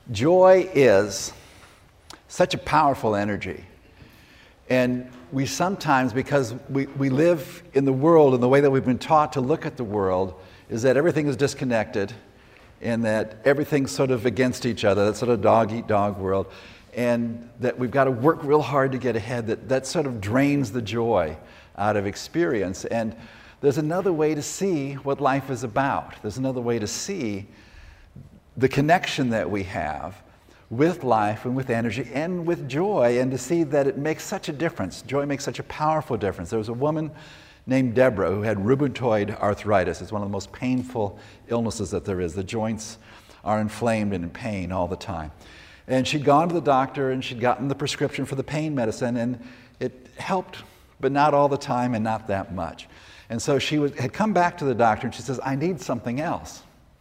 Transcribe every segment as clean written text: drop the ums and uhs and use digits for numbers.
Joy is such a powerful energy. And we sometimes, because we live in the world and the way that we've been taught to look at the world is that everything is disconnected and that everything's sort of against each other, that sort of dog-eat-dog world, and that we've got to work real hard to get ahead, that sort of drains the joy out of experience. And there's another way to see what life is about. There's another way to see the connection that we have with life and with energy and with joy, and to see that it makes such a difference. Joy makes such a powerful difference. There was a woman named Deborah who had rheumatoid arthritis. It's one of the most painful illnesses that there is. The joints are inflamed and in pain all the time. And she'd gone to the doctor and she'd gotten the prescription for the pain medicine, and it helped, but not all the time and not that much. And so she had come back to the doctor and she says, "I need something else."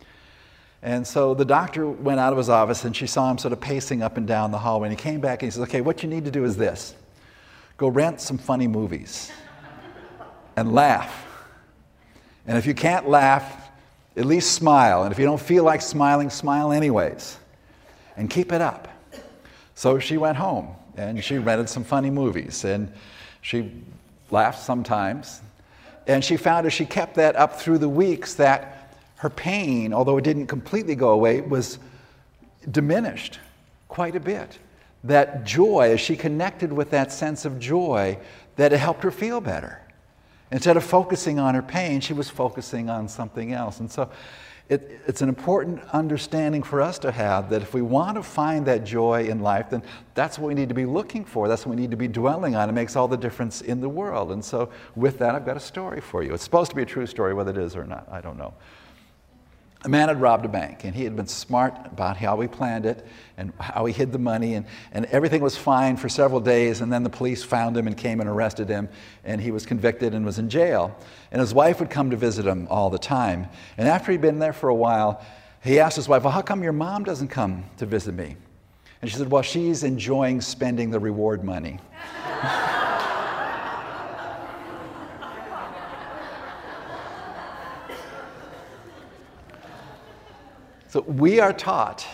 And so the doctor went out of his office and she saw him sort of pacing up and down the hallway. And he came back and he says, "Okay, what you need to do is this. Go rent some funny movies and laugh. And if you can't laugh, at least smile. And if you don't feel like smiling, smile anyways. And keep it up." So she went home and she rented some funny movies. And she laughed sometimes. And she found as she kept that up through the weeks that her pain, although it didn't completely go away, was diminished quite a bit. That joy, as she connected with that sense of joy, that it helped her feel better. Instead of focusing on her pain, she was focusing on something else. And so it's an important understanding for us to have, that if we want to find that joy in life, then that's what we need to be looking for. That's what we need to be dwelling on. It makes all the difference in the world. And so with that, I've got a story for you. It's supposed to be a true story. Whether it is or not, I don't know. A man had robbed a bank, and he had been smart about how he planned it and how he hid the money, and everything was fine for several days, and then the police found him and came and arrested him, and he was convicted and was in jail. And his wife would come to visit him all the time. And after he'd been there for a while, he asked his wife, "Well, how come your mom doesn't come to visit me?" And she said, "Well, she's enjoying spending the reward money." So we are taught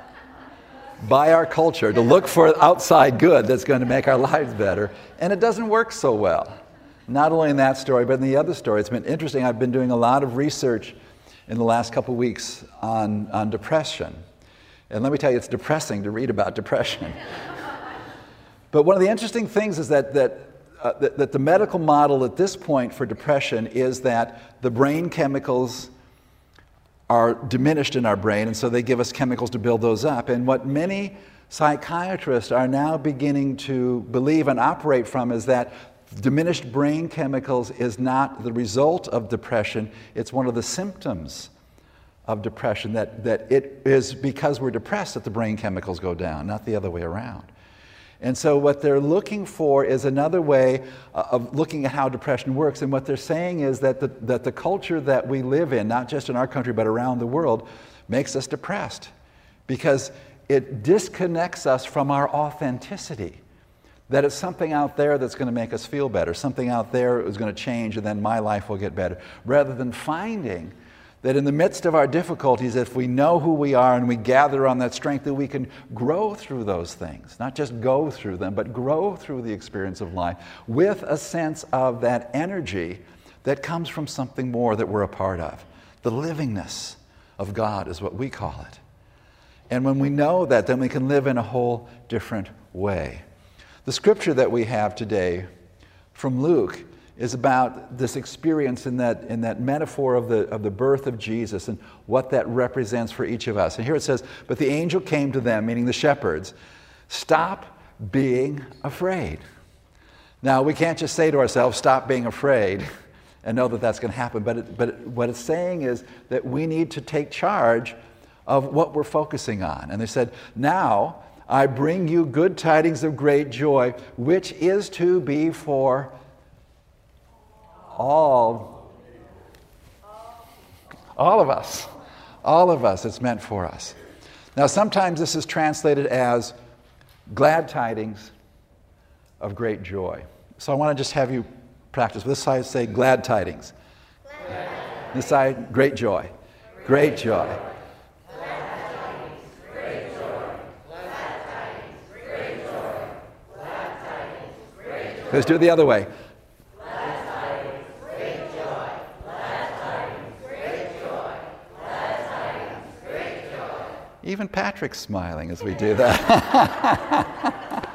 by our culture to look for outside good that's going to make our lives better, and it doesn't work so well. Not only in that story, but in the other story. It's been interesting. I've been doing a lot of research in the last couple of weeks on depression. And let me tell you, it's depressing to read about depression. But one of the interesting things is that the medical model at this point for depression is that the brain chemicals are diminished in our brain, and so they give us chemicals to build those up. And what many psychiatrists are now beginning to believe and operate from is that diminished brain chemicals is not the result of depression, it's one of the symptoms of depression, that it is because we're depressed that the brain chemicals go down, not the other way around. And so what they're looking for is another way of looking at how depression works. And what they're saying is that the culture that we live in, not just in our country but around the world, makes us depressed because it disconnects us from our authenticity. That it's something out there that's going to make us feel better, something out there is going to change and then my life will get better. Rather than finding that in the midst of our difficulties, if we know who we are and we gather on that strength, that we can grow through those things. Not just go through them, but grow through the experience of life with a sense of that energy that comes from something more that we're a part of. The livingness of God is what we call it. And when we know that, then we can live in a whole different way. The scripture that we have today from Luke is about this experience in that metaphor of the birth of Jesus and what that represents for each of us. And here it says, "But the angel came to them," meaning the shepherds, "Stop being afraid." Now, we can't just say to ourselves, "Stop being afraid," and know that that's going to happen. But what it's saying is that we need to take charge of what we're focusing on. And they said, "Now I bring you good tidings of great joy, which is to be for all of us. All of us, it's meant for us." Now, sometimes this is translated as glad tidings of great joy. So I want to just have you practice. This side say glad tidings. Glad. This side, great joy. Great joy. Glad tidings, great joy. Let's do it the other way. Even Patrick's smiling as we do that.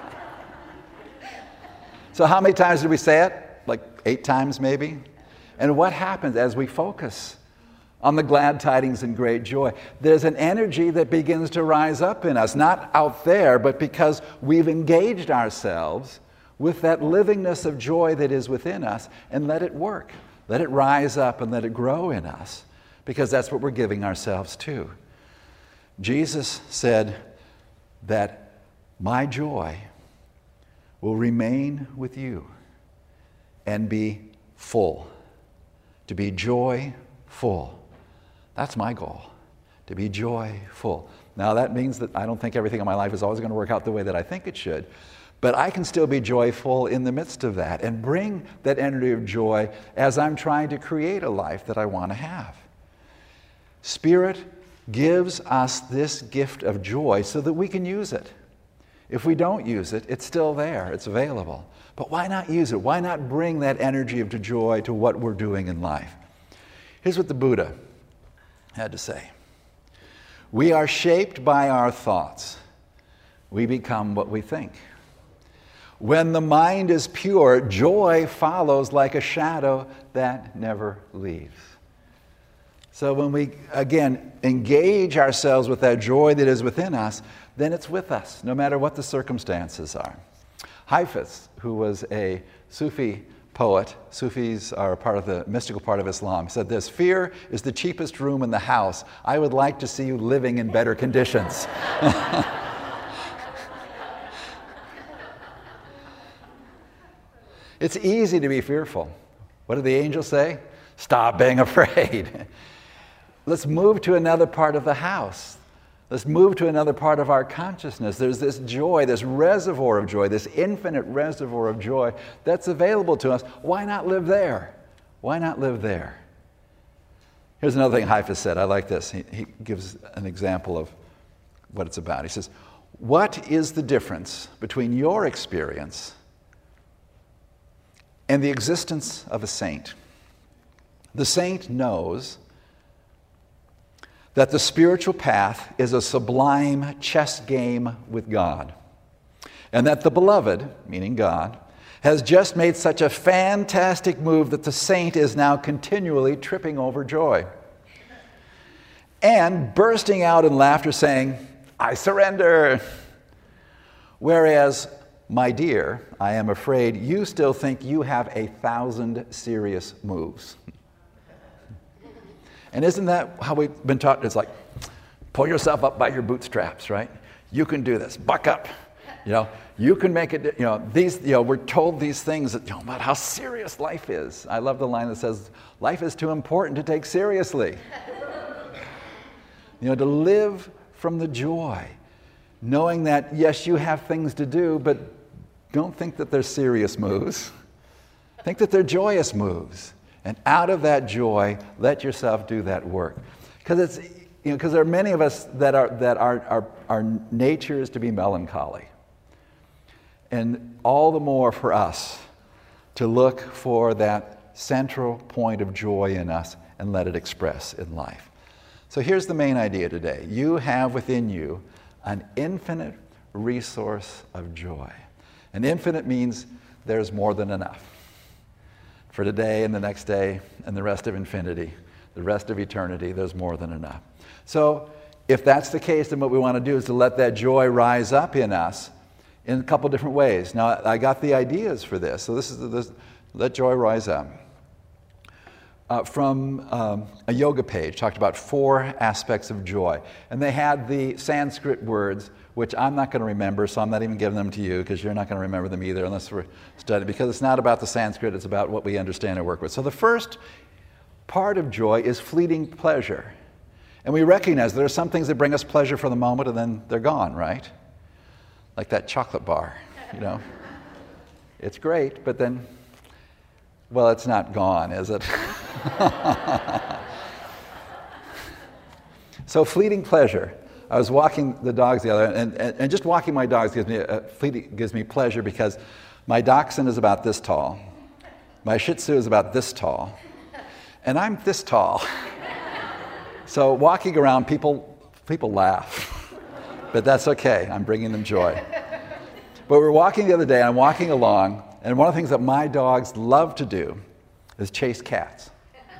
So how many times did we say it? Like 8 times maybe? And what happens as we focus on the glad tidings and great joy? There's an energy that begins to rise up in us, not out there, but because we've engaged ourselves with that livingness of joy that is within us, and let it work. Let it rise up and let it grow in us, because that's what we're giving ourselves to. Jesus said that my joy will remain with you and be full. To be joyful. That's my goal, to be joyful. Now that means that I don't think everything in my life is always going to work out the way that I think it should, but I can still be joyful in the midst of that and bring that energy of joy as I'm trying to create a life that I want to have. Spirit gives us this gift of joy so that we can use it. If we don't use it, it's still there, it's available. But why not use it? Why not bring that energy of joy to what we're doing in life? Here's what the Buddha had to say. We are shaped by our thoughts. We become what we think. When the mind is pure, joy follows like a shadow that never leaves. So when we, again, engage ourselves with that joy that is within us, then it's with us, no matter what the circumstances are. Hafiz, who was a Sufi poet, Sufis are part of the mystical part of Islam, said this: fear is the cheapest room in the house. I would like to see you living in better conditions. It's easy to be fearful. What did the angels say? Stop being afraid. Let's move to another part of the house. Let's move to another part of our consciousness. There's this joy, this reservoir of joy, this infinite reservoir of joy that's available to us. Why not live there? Why not live there? Here's another thing Hafiz said. I like this. He gives an example of what it's about. He says, what is the difference between your experience and the existence of a saint? The saint knows that the spiritual path is a sublime chess game with God, and that the beloved, meaning God, has just made such a fantastic move that the saint is now continually tripping over joy and bursting out in laughter saying, I surrender. Whereas, my dear, I am afraid you still think you have 1,000 serious moves. And isn't that how we've been taught? It's like, pull yourself up by your bootstraps, right? You can do this. Buck up. You can make it. We're told these things about how serious life is. I love the line that says, life is too important to take seriously. To live from the joy, knowing that, yes, you have things to do, but don't think that they're serious moves. Think that they're joyous moves. And out of that joy, let yourself do that work. Because there are many of us that our nature is to be melancholy. And all the more for us to look for that central point of joy in us and let it express in life. So here's the main idea today. You have within you an infinite resource of joy. And infinite means there's more than enough. For today and the next day and the rest of infinity, the rest of eternity, there's more than enough. So if that's the case, then what we want to do is to let that joy rise up in us in a couple different ways. Now, I got the ideas for this. So this is let joy rise up. From a yoga page, talked about 4 aspects of joy. And they had the Sanskrit words, which I'm not going to remember, so I'm not even giving them to you, because you're not going to remember them either unless we're studying, because it's not about the Sanskrit, it's about what we understand and work with. So the first part of joy is fleeting pleasure. And we recognize there are some things that bring us pleasure for the moment and then they're gone, right? Like that chocolate bar, It's great, but then, well, it's not gone, is it? So fleeting pleasure. I was walking the dogs the other, and just walking my dogs gives me pleasure, because My dachshund is about this tall. My Shih Tzu is about this tall. And I'm this tall. So walking around, people laugh. But that's okay. I'm bringing them joy. But we were walking the other day, and I'm walking along, and one of the things that my dogs love to do is chase cats.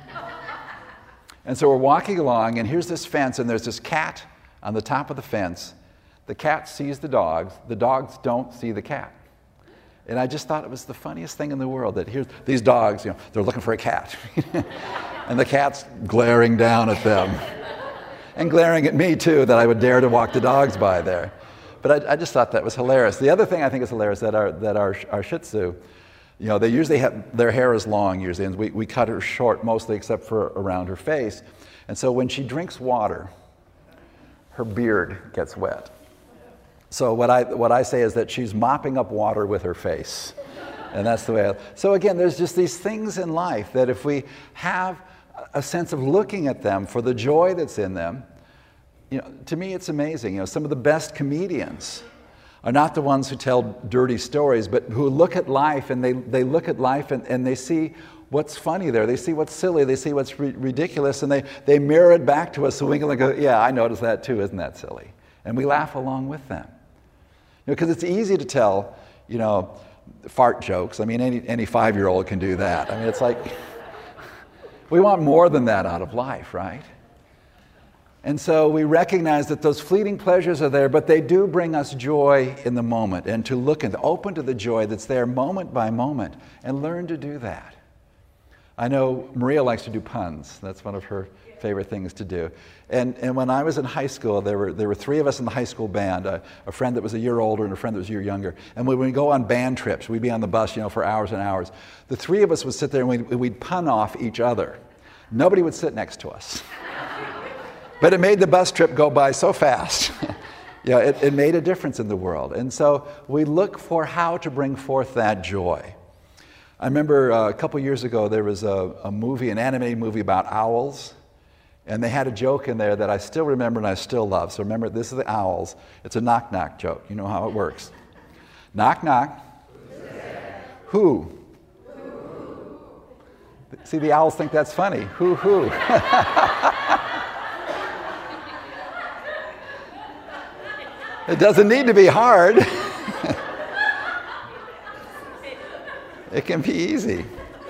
And so we're walking along, and here's this fence, and there's this cat on the top of the fence. The cat sees the dogs don't see the cat. And I just thought it was the funniest thing in the world that here's these dogs, they're looking for a cat. And the cat's glaring down at them. And glaring at me, too, that I would dare to walk the dogs by there. But I just thought that was hilarious. The other thing I think is hilarious that our Shih Tzu, they usually have, their hair is long usually, and we cut her short mostly except for around her face. And so when she drinks water, her beard gets wet. So what I say is that she's mopping up water with her face. And that's the way so again, there's just these things in life that if we have a sense of looking at them for the joy that's in them, to me it's amazing. Some of the best comedians are not the ones who tell dirty stories, but who look at life and they look at life and they see what's funny there. They see what's silly. They see what's ridiculous, and they mirror it back to us so we can go, yeah, I noticed that too. Isn't that silly? And we laugh along with them. Because it's easy to tell, fart jokes. I mean, any 5-year-old can do that. I mean, it's like, we want more than that out of life, right? And so we recognize that those fleeting pleasures are there, but they do bring us joy in the moment, and to look and open to the joy that's there moment by moment, and learn to do that. I know Maria likes to do puns. That's one of her favorite things to do. And when I was in high school, there were 3 of us in the high school band, a friend that was a year older and a friend that was a year younger. And when we go on band trips, we'd be on the bus, for hours and hours. The 3 of us would sit there and we'd pun off each other. Nobody would sit next to us. But it made the bus trip go by so fast. It made a difference in the world. And so we look for how to bring forth that joy. I remember a couple years ago, there was a movie, an animated movie about owls. And they had a joke in there that I still remember and I still love. So remember, this is the owls. It's a knock-knock joke. You know how it works. Knock, knock. Who? See, the owls think that's funny. Who? It doesn't need to be hard. It can be easy.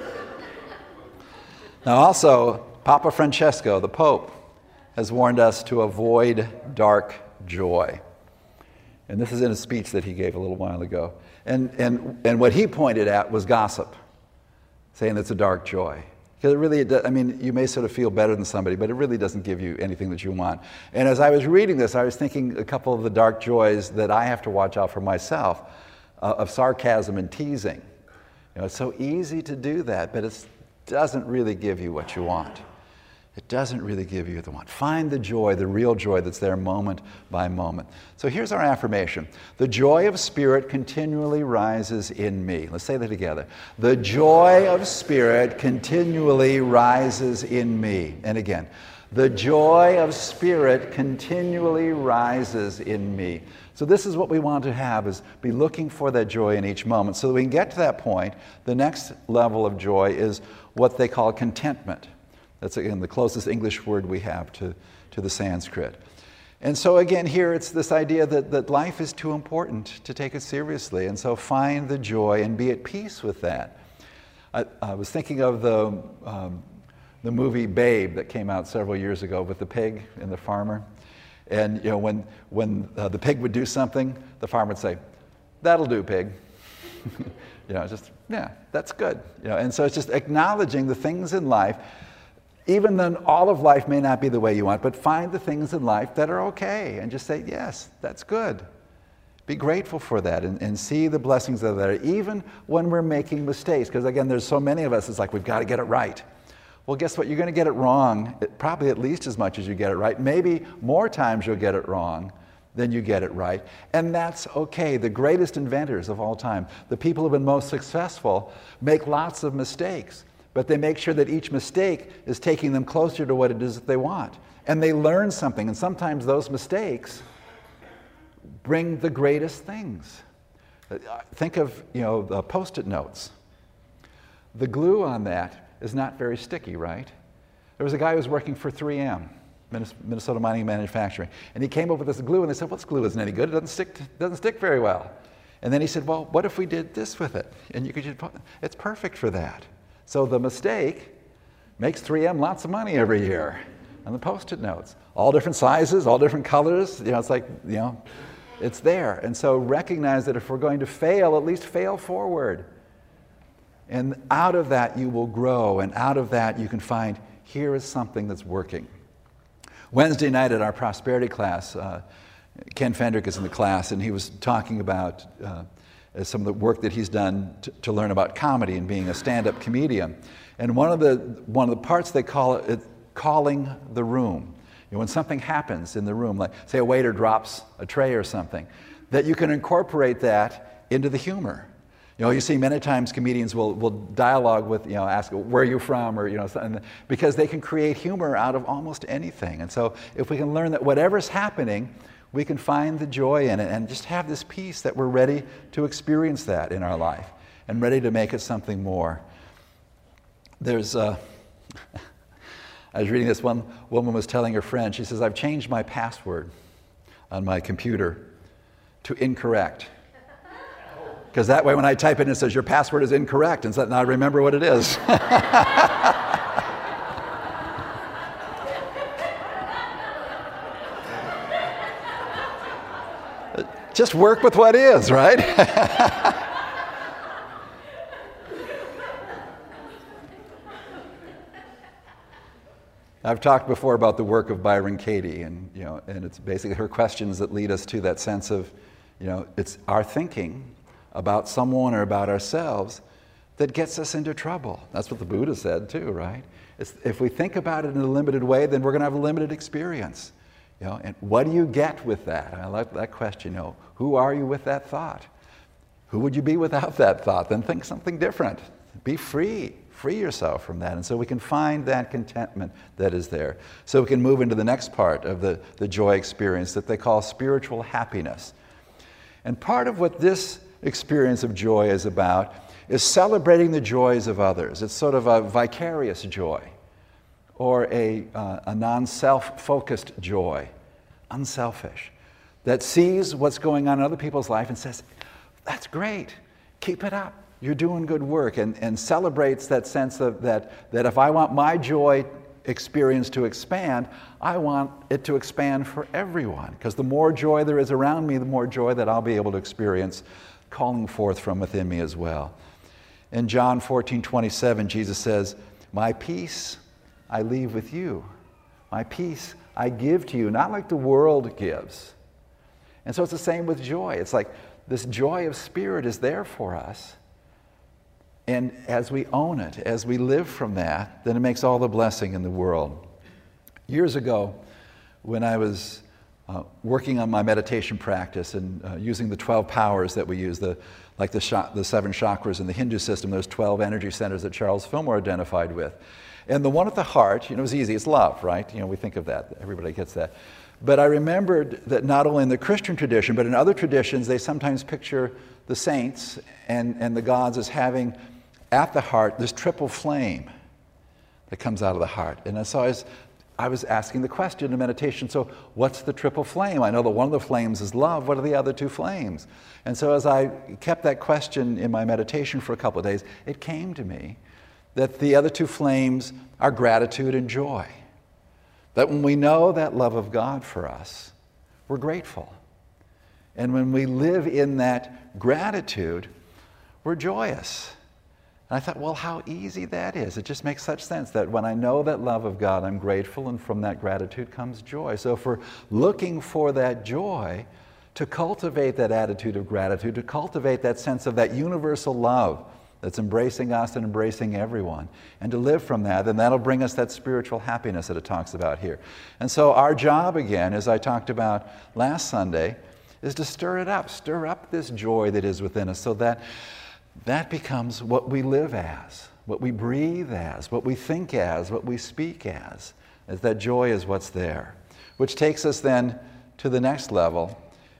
Now also, Papa Francesco, the Pope, has warned us to avoid dark joy. And this is in a speech that he gave a little while ago. And what he pointed at was gossip, saying it's a dark joy. Because it really, you may sort of feel better than somebody, but it really doesn't give you anything that you want. And as I was reading this, I was thinking a couple of the dark joys that I have to watch out for myself, of sarcasm and teasing. It's so easy to do that, but it doesn't really give you what you want. It doesn't really give you the one. Find the joy, the real joy that's there moment by moment. So here's our affirmation. The joy of spirit continually rises in me. Let's say that together. The joy of spirit continually rises in me. And again, the joy of spirit continually rises in me. So this is what we want to have, is be looking for that joy in each moment. So that we can get to that point, the next level of joy is what they call contentment. That's, again, the closest English word we have to the Sanskrit. And so, again, here it's this idea that life is too important to take it seriously. And so find the joy and be at peace with that. I was thinking of the movie Babe that came out several years ago with the pig and the farmer. And, when the pig would do something, the farmer would say, "That'll do, pig." That's good. And so it's just acknowledging the things in life. Even then, all of life may not be the way you want, but find the things in life that are okay and just say, yes, that's good. Be grateful for that and see the blessings that are there, even when we're making mistakes. Because again, there's so many of us, it's like, we've got to get it right. Well, guess what? You're going to get it wrong probably at least as much as you get it right. Maybe more times you'll get it wrong than you get it right. And that's okay. The greatest inventors of all time, the people who have been most successful, make lots of mistakes. But they make sure that each mistake is taking them closer to what it is that they want. And they learn something. And sometimes those mistakes bring the greatest things. Think of, the Post-it notes. The glue on that is not very sticky, right? There was a guy who was working for 3M, Minnesota Mining Manufacturing, and he came up with this glue, and they said, "Well, this glue isn't any good. It doesn't stick very well." And then he said, "Well, what if we did this with it?" And you could just it's perfect for that. So the mistake makes 3M lots of money every year on the Post-it notes. All different sizes, all different colors. It's like, it's there. And so recognize that if we're going to fail, at least fail forward. And out of that you will grow, and out of that you can find, here is something that's working. Wednesday night at our prosperity class, Ken Fendrick is in the class, and he was talking about some of the work that he's done to learn about comedy and being a stand-up comedian. And one of the parts they call it calling the room. When something happens in the room, like say a waiter drops a tray or something, that you can incorporate that into the humor. You see many times comedians will dialogue with, ask, "Where are you from?" or, because they can create humor out of almost anything. And so if we can learn that whatever's happening, we can find the joy in it and just have this peace that we're ready to experience that in our life and ready to make it something more. There's I was reading this, one woman was telling her friend, she says, "I've changed my password on my computer to incorrect. Because that way when I type it in, it says, your password is incorrect, and so now I remember what it is." Just work with what is, right? I've talked before about the work of Byron Katie, and it's basically her questions that lead us to that sense of, it's our thinking about someone or about ourselves that gets us into trouble. That's what the Buddha said too, right? If we think about it in a limited way, then we're going to have a limited experience. And what do you get with that? I like that question. Who are you with that thought? Who would you be without that thought? Then think something different. Be free. Free yourself from that. And so we can find that contentment that is there. So we can move into the next part of the joy experience that they call spiritual happiness. And part of what this experience of joy is about is celebrating the joys of others. It's sort of a vicarious joy, or a non-self-focused joy, unselfish, that sees what's going on in other people's life and says, "That's great, keep it up, you're doing good work," and celebrates that sense of that if I want my joy experience to expand, I want it to expand for everyone, because the more joy there is around me, the more joy that I'll be able to experience calling forth from within me as well. In John 14:27, Jesus says, "My peace I leave with you. My peace I give to you," not like the world gives. And so it's the same with joy. It's like this joy of spirit is there for us. And as we own it, as we live from that, then it makes all the blessing in the world. Years ago, when I was working on my meditation practice and using the 12 powers that we use, the 7 chakras in the Hindu system, there's 12 energy centers that Charles Fillmore identified with. And the one at the heart, is easy, it's love, right? We think of that, everybody gets that. But I remembered that not only in the Christian tradition, but in other traditions, they sometimes picture the saints and the gods as having at the heart this triple flame that comes out of the heart. And so I was asking the question in meditation, so what's the triple flame? I know that one of the flames is love. What are the other 2 flames? And so as I kept that question in my meditation for a couple of days, it came to me that the other 2 flames are gratitude and joy. That when we know that love of God for us, we're grateful. And when we live in that gratitude, we're joyous. And I thought, well, how easy that is. It just makes such sense that when I know that love of God, I'm grateful, and from that gratitude comes joy. So if we're looking for that joy, to cultivate that attitude of gratitude, to cultivate that sense of that universal love that's embracing us and embracing everyone, and to live from that, then that'll bring us that spiritual happiness that it talks about here. And so our job, again, as I talked about last Sunday, is to stir up this joy that is within us, so that becomes what we live as, what we breathe as, what we think as, what we speak as that joy is what's there. Which takes us then to the next level,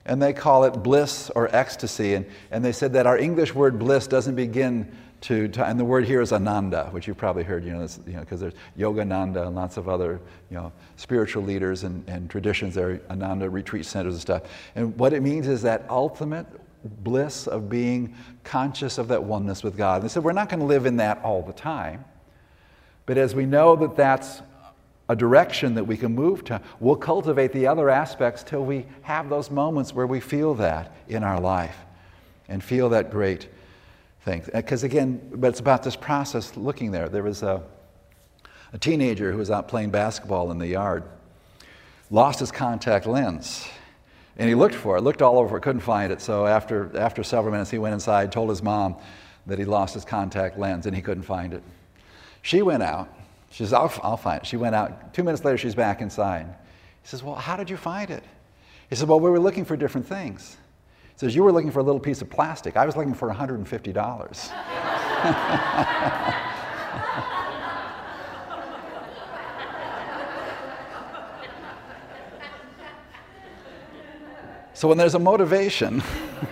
And they call it bliss or ecstasy. And they said that our English word bliss doesn't begin and the word here is ananda, which you've probably heard, because there's Yogananda and lots of other, spiritual leaders and traditions there, Ananda retreat centers and stuff. And what it means is that ultimate bliss of being conscious of that oneness with God. And they said we're not going to live in that all the time, but as we know that that's a direction that we can move to, we'll cultivate the other aspects till we have those moments where we feel that in our life and feel that great thing. Because again, but it's about this process looking there. There was a teenager who was out playing basketball in the yard, lost his contact lens, and he looked for it, looked all over, couldn't find it. So after several minutes, he went inside, told his mom that he lost his contact lens, and he couldn't find it. She went out. She says, I'll find it. She went out. 2 minutes later, she's back inside. He says, well, how did you find it? He said, well, we were looking for different things. He says, you were looking for a little piece of plastic. I was looking for $150. So when there's a motivation,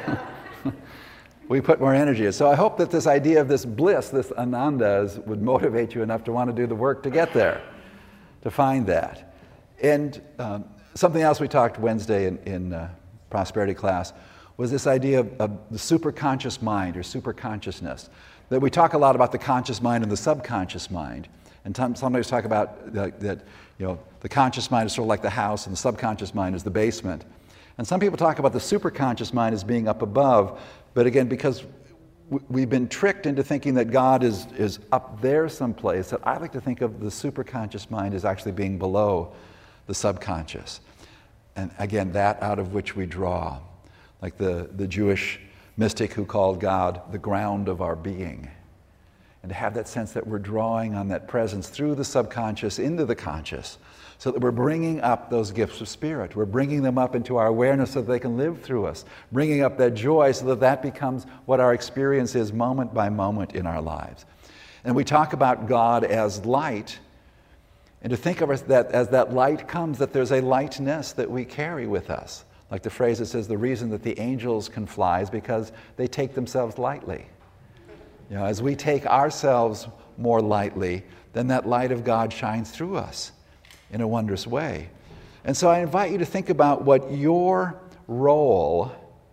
we put more energy in. So I hope that this idea of this bliss, this ananda, would motivate you enough to want to do the work to get there, to find that. And something else we talked Wednesday in prosperity class was this idea of the superconscious mind or superconsciousness. That we talk a lot about the conscious mind and the subconscious mind. And sometimes talk about that the conscious mind is sort of like the house and the subconscious mind is the basement. And some people talk about the superconscious mind as being up above, but again, because we've been tricked into thinking that God is up there someplace, that I like to think of the superconscious mind as actually being below the subconscious. And again, that out of which we draw. Like the Jewish mystic who called God the ground of our being. And to have that sense that we're drawing on that presence through the subconscious into the conscious, so that we're bringing up those gifts of spirit. We're bringing them up into our awareness so that they can live through us, bringing up that joy so that that becomes what our experience is moment by moment in our lives. And we talk about God as light, and to think of us that as that light comes, that there's a lightness that we carry with us. Like the phrase that says, the reason that the angels can fly is because they take themselves lightly. As we take ourselves more lightly, then that light of God shines through us in a wondrous way. And so I invite you to think about what your role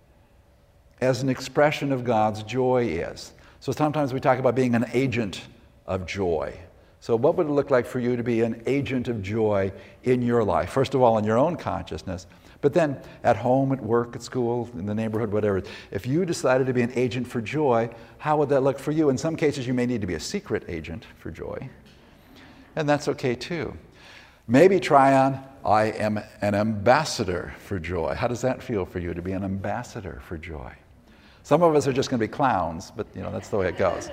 as an expression of God's joy is. So sometimes we talk about being an agent of joy. So what would it look like for you to be an agent of joy in your life? First of all, in your own consciousness, but then at home, at work, at school, in the neighborhood, whatever. If you decided to be an agent for joy, how would that look for you? In some cases, you may need to be a secret agent for joy. And that's okay too. Maybe try on, I am an ambassador for joy. How does that feel for you to be an ambassador for joy? Some of us are just going to be clowns, but that's the way it goes.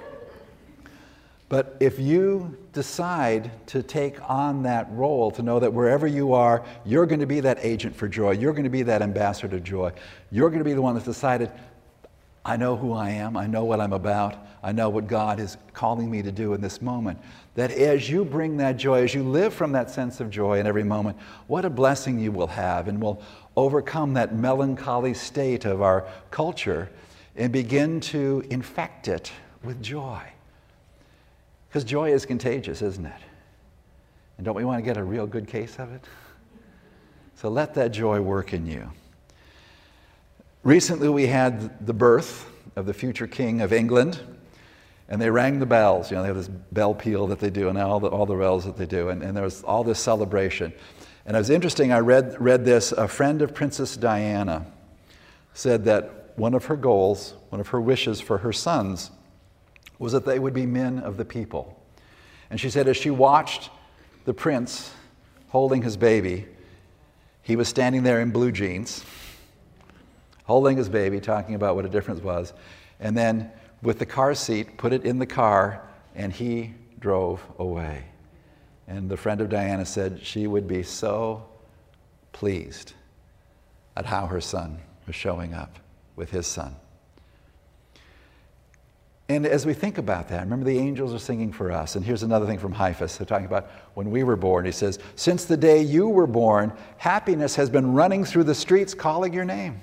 But if you decide to take on that role, to know that wherever you are, you're going to be that agent for joy, you're going to be that ambassador of joy, you're going to be the one that's decided, I know who I am, I know what I'm about, I know what God is calling me to do in this moment. That as you bring that joy, as you live from that sense of joy in every moment, what a blessing you will have, and will overcome that melancholy state of our culture and begin to infect it with joy. Because joy is contagious, isn't it? And don't we want to get a real good case of it? So let that joy work in you. Recently we had the birth of the future King of England, and they rang the bells. They have this bell peal that they do, and all the bells that they do, and there was all this celebration. And it was interesting, I read this, a friend of Princess Diana said that one of her goals, one of her wishes for her sons, was that they would be men of the people. And she said as she watched the prince holding his baby, he was standing there in blue jeans, holding his baby, talking about what a difference was, and then with the car seat, put it in the car, and he drove away. And the friend of Diana said she would be so pleased at how her son was showing up with his son. And as we think about that, remember the angels are singing for us. And here's another thing from Haiphus. They're talking about when we were born. He says, since the day you were born, happiness has been running through the streets calling your name.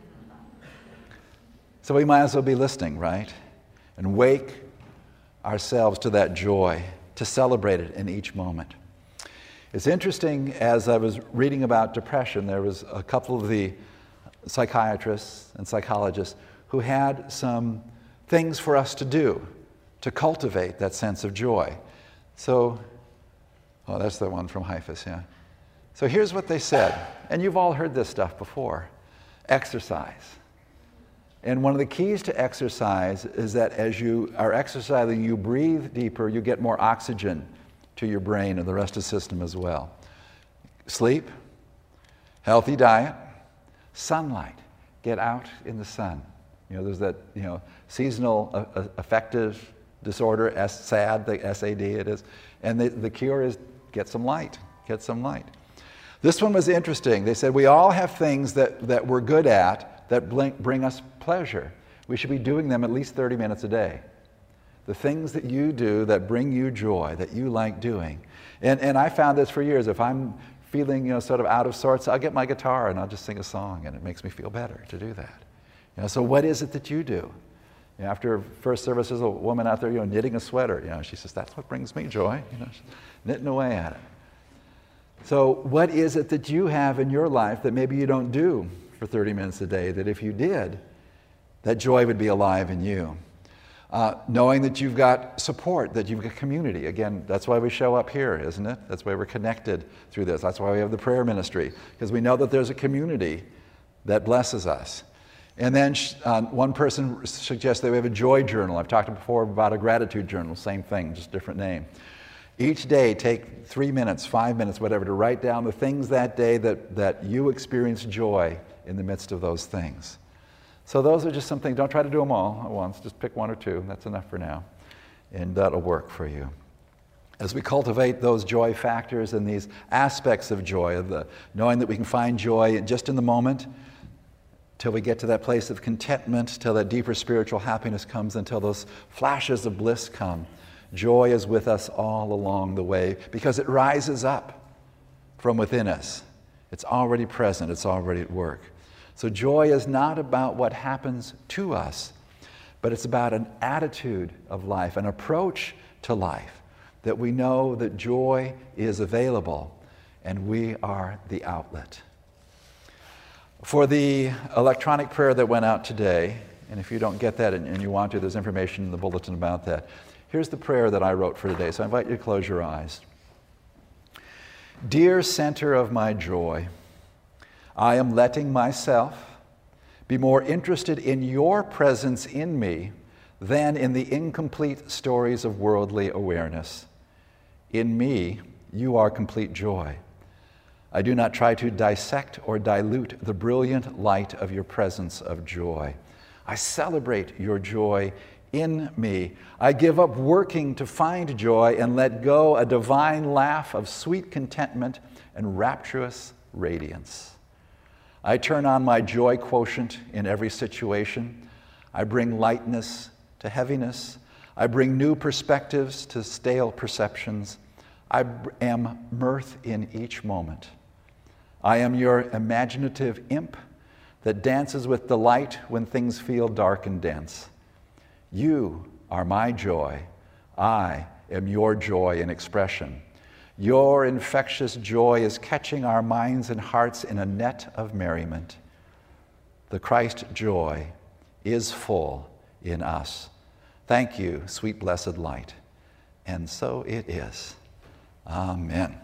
So we might as well be listening, right? And wake ourselves to that joy, to celebrate it in each moment. It's interesting, as I was reading about depression, there was a couple of the psychiatrists and psychologists who had some things for us to do to cultivate that sense of joy. So, that's the one from Haiphus, yeah. So here's what they said, and you've all heard this stuff before. Exercise. And one of the keys to exercise is that as you are exercising, you breathe deeper, you get more oxygen to your brain and the rest of the system as well. Sleep, healthy diet, sunlight. Get out in the sun. There's that, seasonal affective disorder, SAD, the SAD it is. And the cure is get some light. Get some light. This one was interesting. They said we all have things that we're good at that bring us pleasure. We should be doing them at least 30 minutes a day. The things that you do that bring you joy, that you like doing. And I found this for years. If I'm feeling sort of out of sorts, I'll get my guitar and I'll just sing a song, and it makes me feel better to do that. So what is it that you do? After first service, there's a woman out there knitting a sweater. She says, that's what brings me joy. She's knitting away at it. So what is it that you have in your life that maybe you don't do for 30 minutes a day, that if you did, that joy would be alive in you? Knowing that you've got support, that you've got community. Again, that's why we show up here, isn't it? That's why we're connected through this. That's why we have the prayer ministry, because we know that there's a community that blesses us. And then one person suggests that we have a joy journal. I've talked before about a gratitude journal, same thing, just different name. Each day, take 3 minutes, 5 minutes, whatever, to write down the things that day that you experience joy in the midst of those things. So those are just some things. Don't try to do them all at once. Just pick one or two. That's enough for now. And that'll work for you. As we cultivate those joy factors and these aspects of joy, of knowing that we can find joy just in the moment, till we get to that place of contentment, till that deeper spiritual happiness comes, until those flashes of bliss come. Joy is with us all along the way because it rises up from within us. It's already present. It's already at work. So joy is not about what happens to us, but it's about an attitude of life, an approach to life, that we know that joy is available and we are the outlet. For the electronic prayer that went out today, and if you don't get that and you want to, there's information in the bulletin about that. Here's the prayer that I wrote for today, so I invite you to close your eyes. Dear center of my joy, I am letting myself be more interested in your presence in me than in the incomplete stories of worldly awareness. In me, you are complete joy. I do not try to dissect or dilute the brilliant light of your presence of joy. I celebrate your joy in me. I give up working to find joy and let go a divine laugh of sweet contentment and rapturous radiance. I turn on my joy quotient in every situation. I bring lightness to heaviness. I bring new perspectives to stale perceptions. I am mirth in each moment. I am your imaginative imp that dances with delight when things feel dark and dense. You are my joy. I am your joy in expression. Your infectious joy is catching our minds and hearts in a net of merriment. The Christ joy is full in us. Thank you, sweet blessed light. And so it is. Amen.